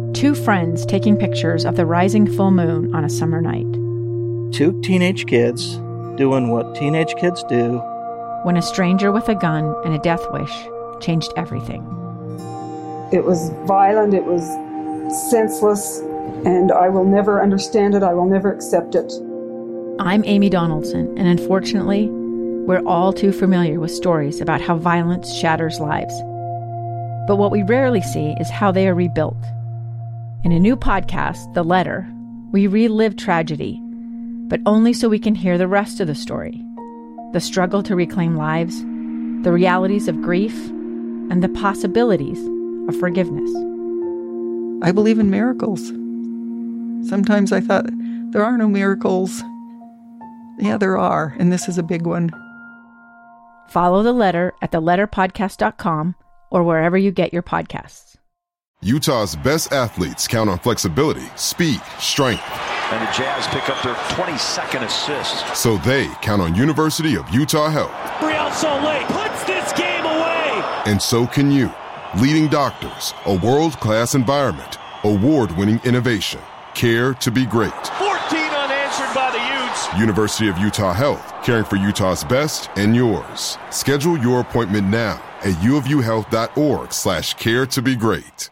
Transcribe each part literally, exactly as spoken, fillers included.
Two friends taking pictures of the rising full moon on a summer night. Two teenage kids doing what teenage kids do. When a stranger with a gun and a death wish changed everything. It was violent, it was senseless, and I will never understand it, I will never accept it. I'm Amy Donaldson, and unfortunately, we're all too familiar with stories about how violence shatters lives. But what we rarely see is how they are rebuilt. In a new podcast, The Letter, we relive tragedy, but only so we can hear the rest of the story. The struggle to reclaim lives, the realities of grief, and the possibilities of forgiveness. I believe in miracles. Sometimes I thought, there are no miracles. Yeah, there are, and this is a big one. Follow The Letter at the letter podcast dot com or wherever you get your podcasts. Utah's best athletes count on flexibility, speed, strength. And the Jazz pick up their twenty-second assist. So they count on University of Utah Health. Real Soleil puts this game away. And so can you. Leading doctors, a world-class environment, award-winning innovation, care to be great. fourteen unanswered by the Utes. University of Utah Health, caring for Utah's best and yours. Schedule your appointment now at uofuhealth.org slash care to be great.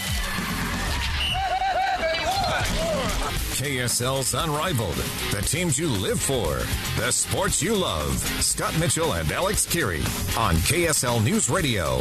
K S L's Unrivaled, the teams you live for, the sports you love. Scott Mitchell and Alex Keary on K S L News Radio.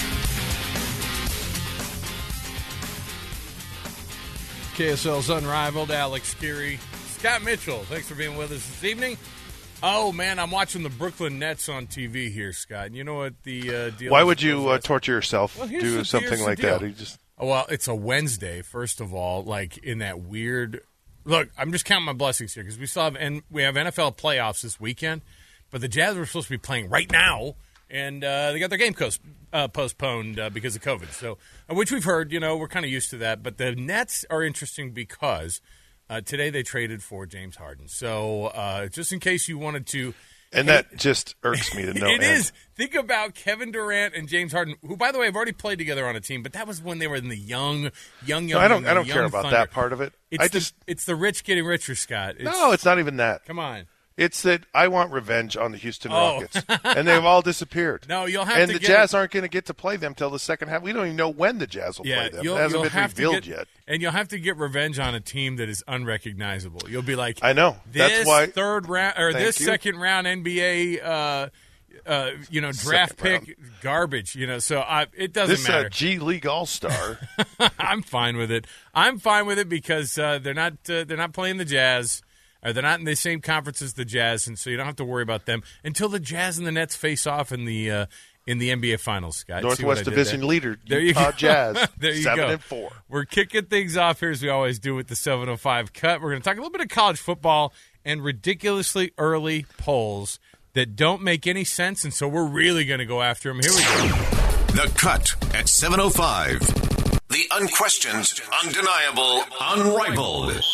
K S L's Unrivaled, Alex Keary, Scott Mitchell. Thanks for being with us this evening. Oh, man, I'm watching the Brooklyn Nets on T V here, Scott. And you know what the uh, deal Why is? would you uh, torture yourself, well, do the, something like deal. that? You just... oh, well, it's a Wednesday, first of all, like in that weird – look, I'm just counting my blessings here because we still have and we have N F L playoffs this weekend, but the Jazz were supposed to be playing right now, and uh, they got their game coast, uh, postponed uh, because of COVID. So, uh, which we've heard, you know, we're kind of used to that. But the Nets are interesting because uh, today they traded for James Harden. So, uh, just in case you wanted to. And that just irks me to no It end. is. Think about Kevin Durant and James Harden, who, by the way, have already played together on a team, but that was when they were in the young, young, young. No, I don't. young, I don't young care about Thunder. that part of it. It's I the, just. It's the rich getting richer, Scott. It's, no, it's not even that. Come on. It's that I want revenge on the Houston Oh. Rockets, and they've all disappeared. No, you'll have and to the get Jazz it. aren't going to get to play them till the second half. We don't even know when the Jazz will Yeah, play them. you'll, It hasn't you'll been have to revealed get, yet. and you'll have to get revenge on a team that is unrecognizable. You'll be like, I know. This That's why third round or Thank this you. second round N B A, uh, uh, you know, draft Second pick garbage. You know, so I, it doesn't this matter. uh, G League All Star. I'm fine with it. I'm fine with it because uh, they're not uh, they're not playing the Jazz. Or they're not in the same conference as the Jazz, and so you don't have to worry about them until the Jazz and the Nets face off in the uh, in the N B A Finals. Scott, Northwest Division there? leader, there Utah you go. Jazz, there you seven go. and four. We're kicking things off here as we always do with the seven oh five cut. We're going to talk a little bit of college football and ridiculously early polls that don't make any sense, and so we're really going to go after them. Here we go. The Cut at seven oh five. The unquestioned, undeniable, unrivaled.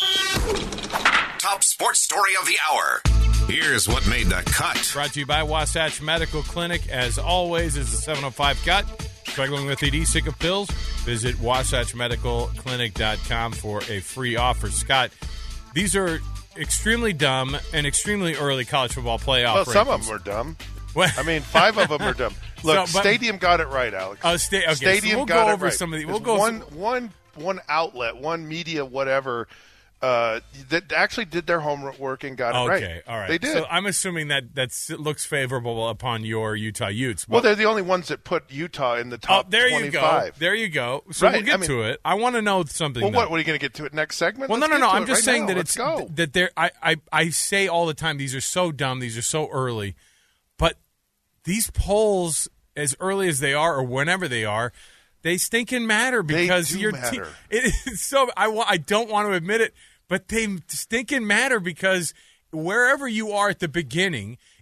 Top sports story of the hour. Here's what made the cut. Brought to you by Wasatch Medical Clinic. As always, is the seven oh five cut. Struggling with E D, sick of pills? Visit wasatch medical clinic dot com for a free offer. Scott, these are extremely dumb and extremely early college football playoff Well, some rankings. of them are dumb. Well, I mean, five of them are dumb. Look, So, but- Stadium got it right, Alex. Oh, sta- okay, so Stadium we'll got go it over right. some of the- There's we'll go one, some- one, one outlet, one media, whatever, uh, that actually did their homework and got it right. Okay, all right. They did. So I'm assuming that that looks favorable upon your Utah Utes. well, But- they're the only ones that put Utah in the oh, top there twenty-five. you go. There you go. So Right, we'll get I mean- to it. I want to know something. Well, though. what, what are you going to get to it next segment? Well, Let's no, no, get no. to I'm it just right saying now. that Let's it's go. that they're. I, I I say all the time these are so dumb. These are so early, but these polls, as early as they are, or whenever they are, they stinking matter because do your matter. Te- it is so. I wa- I don't want to admit it, but they stinking matter because wherever you are at the beginning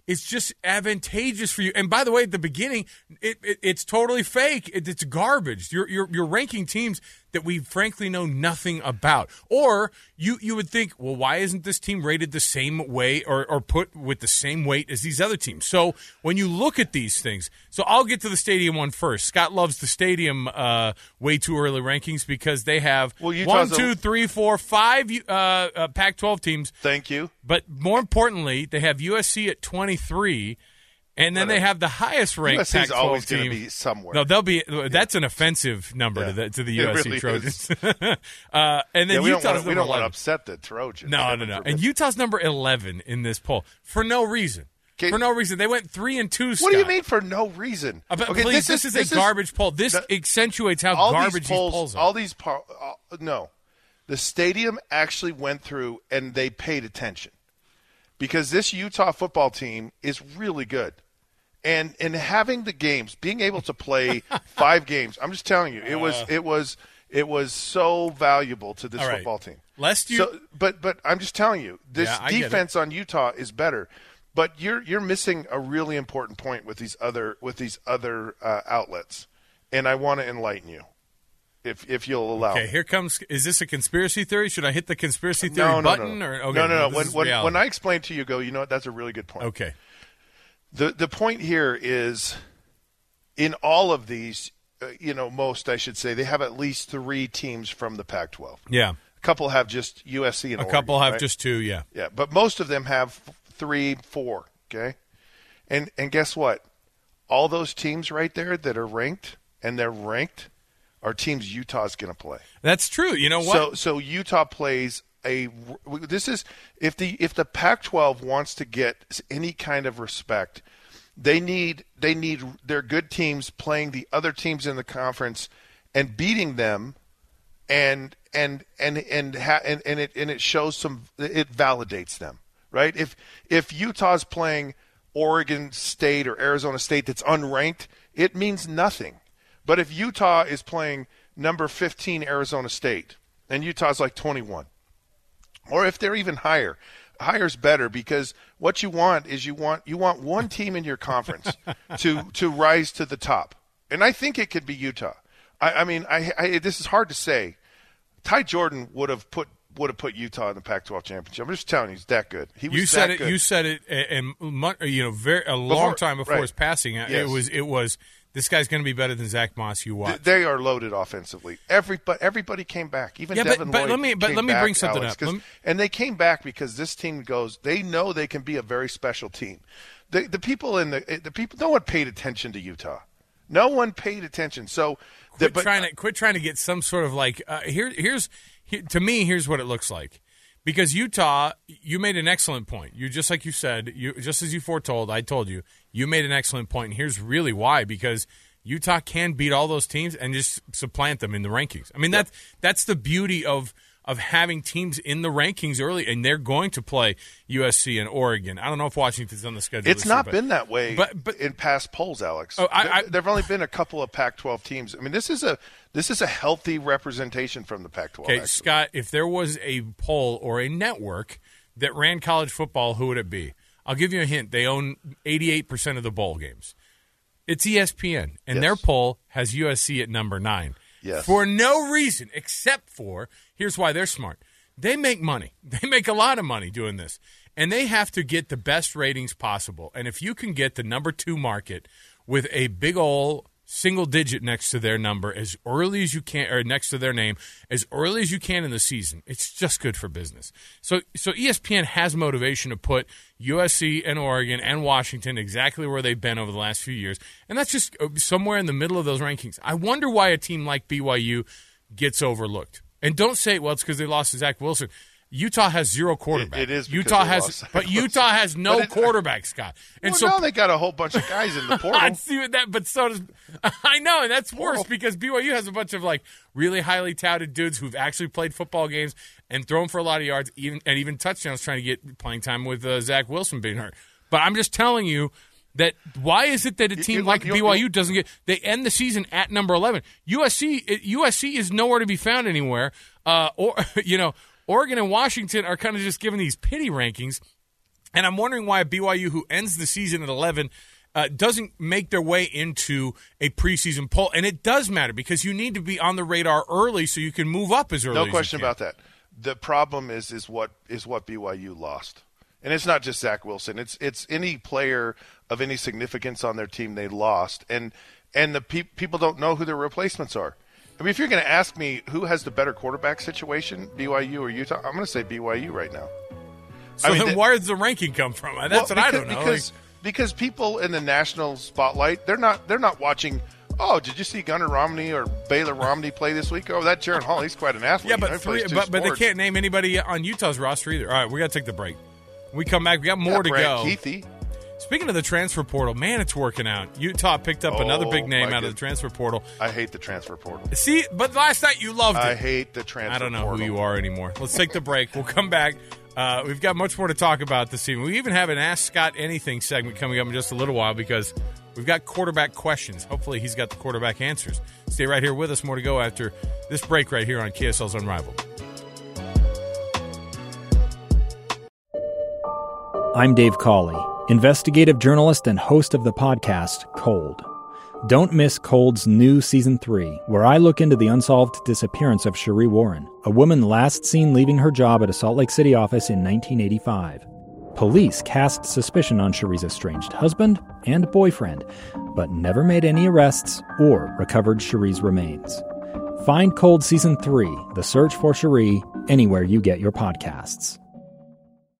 it's just advantageous for you. And by the way, at the beginning, it, it, it's totally fake. It, it's garbage. You're, you're you're ranking teams that we frankly know nothing about. Or you you would think, well, why isn't this team rated the same way or, or put with the same weight as these other teams? So when you look at these things, so I'll get to the stadium one first. Scott loves the stadium uh, way too early rankings because they have well, one, two, three, four, five uh, uh, Pac twelve teams. Thank you. But more importantly, they have U S C at twenty-three. And then they have the highest ranked U S C's Pac twelve always team. going to be somewhere. No, they'll be. That's an offensive number yeah. to the to the it U S C really Trojans. uh, and then yeah, we Utah's don't wanna, number we don't want eleven. to upset the Trojans. No, no, no. And Utah's number eleven in this poll for no reason. Okay. For no reason, they went three and two. Scott. What do you mean for no reason? Uh, but okay, please, this, this is, is this a garbage poll. This the, accentuates how all garbage these polls, these polls are. All these po- uh, no, the stadium actually went through and they paid attention because this Utah football team is really good. And and having the games, being able to play five games, I'm just telling you, it was uh, it was it was so valuable to this right. football team. Lest you, so, but but I'm just telling you, this yeah, defense on Utah is better. But you're you're missing a really important point with these other with these other uh, outlets, and I want to enlighten you, if if you'll allow. Okay, me. here comes. Is this a conspiracy theory? Should I hit the conspiracy theory no, no, button? No, or okay, no, no. no. no. When when, when I explain to you, go. You know what? That's a really good point. Okay. The the point here is, in all of these, uh, you know, most I should say, they have at least three teams from the Pac twelve. Yeah. A couple have just U S C and a Oregon, couple have right? just two. Yeah. Yeah, but most of them have three, four. Okay, and and guess what? All those teams right there that are ranked and they're ranked are teams Utah's going to play. That's true. You know what? So so Utah plays. A, this is if the if the Pac twelve wants to get any kind of respect, they need they need their good teams playing the other teams in the conference and beating them, and and and and ha, and, and it and it shows some it validates them, right? If if Utah's playing Oregon State or Arizona State that's unranked, it means nothing. But if Utah is playing number fifteen Arizona State and Utah's like twenty-one. Or if they're even higher, higher's better because what you want is you want you want one team in your conference to to rise to the top, and I think it could be Utah. I, I mean, I, I this is hard to say. Ty Jordan would have put would have put Utah in the Pac twelve championship. I'm just telling you, he's that good. He was you said that it. good. You said it, and you know, very a long Before, time before right. his passing. Yes. It was it was. This guy's going to be better than Zach Moss. You watch. They are loaded offensively. Everybody, everybody came back. Even yeah, Devin but, but Lloyd let me, but came let me back, bring something Alex, up. Me... And they came back because this team goes. They know they can be a very special team. The the people in the the people. No one paid attention to Utah. No one paid attention. So quit the, but, trying to quit trying to get some sort of like uh, here. Here's here, to me. Here's what it looks like. Because Utah, you made an excellent point. You just like you said, you just as you foretold. I told you, you made an excellent point. And here's really why. Because Utah can beat all those teams and just supplant them in the rankings. I mean, yep. that's that's the beauty of of having teams in the rankings early, and they're going to play U S C and Oregon. I don't know if Washington's on the schedule. It's this not year, been that way but, but, in past polls, Alex. Oh, I, I, there have only been a couple of Pac twelve teams. I mean, this is a this is a healthy representation from the Pac twelve. Okay, actually. Scott, if there was a poll or a network that ran college football, who would it be? I'll give you a hint. They own eighty-eight percent of the bowl games. It's E S P N, and yes. their poll has U S C at number nine. Yes. For no reason except for, here's why they're smart. They make money. They make a lot of money doing this, and they have to get the best ratings possible. And if you can get the number two market with a big old single digit next to their number as early as you can, or next to their name as early as you can in the season, it's just good for business. So, so E S P N has motivation to put U S C and Oregon and Washington exactly where they've been over the last few years, and that's just somewhere in the middle of those rankings. I wonder why a team like B Y U gets overlooked. And don't say, well, it's because they lost to Zach Wilson. Utah has zero quarterbacks. It, it is Utah has, but Utah has no it, quarterback, Scott. And well, so now they got a whole bunch of guys in the portal. I see what that, but so does I know, and that's worse because B Y U has a bunch of like really highly touted dudes who've actually played football games and thrown for a lot of yards, even and even touchdowns, trying to get playing time with uh, Zach Wilson being hurt. But I'm just telling you that why is it that a team you, like you, B Y U you, doesn't get – they end the season at number eleven. U S C U S C is nowhere to be found anywhere. Uh, or you know, Oregon and Washington are kind of just given these pity rankings. And I'm wondering why B Y U, who ends the season at eleven, uh, doesn't make their way into a preseason poll. And it does matter because you need to be on the radar early so you can move up as early no as you can. No question about that. The problem is is what is what B Y U lost. And it's not just Zach Wilson. It's it's any player of any significance on their team they lost. And and the pe- people don't know who their replacements are. I mean, if you're going to ask me who has the better quarterback situation, B Y U or Utah, I'm going to say B Y U right now. So I mean, then the, where does the ranking come from? That's well, what because, I don't know. Because, like, because people in the national spotlight, they're not they're not watching, oh, did you see Gunnar Romney or Baylor Romney play this week? Oh, that Jaron Hall, he's quite an athlete. Yeah, but, you know, three, but, but they can't name anybody on Utah's roster either. All right, we got to take the break. When we come back, we got more yeah, to Brant go. Keithy. Speaking of the transfer portal, man, it's working out. Utah picked up oh, another big name out God. of the transfer portal. I hate the transfer portal. See, but last night you loved it. I hate the transfer portal. I don't know portal. who you are anymore. Let's take the break. We'll come back. Uh, we've got much more to talk about this evening. We even have an Ask Scott Anything segment coming up in just a little while because we've got quarterback questions. Hopefully he's got the quarterback answers. Stay right here with us. More to go after this break right here on K S L's Unrivaled. I'm Dave Cawley, investigative journalist and host of the podcast Cold. Don't miss Cold's new Season three, where I look into the unsolved disappearance of Cherie Warren, a woman last seen leaving her job at a Salt Lake City office in nineteen eighty-five. Police cast suspicion on Cherie's estranged husband and boyfriend, but never made any arrests or recovered Cherie's remains. Find Cold Season three, The Search for Cherie, anywhere you get your podcasts.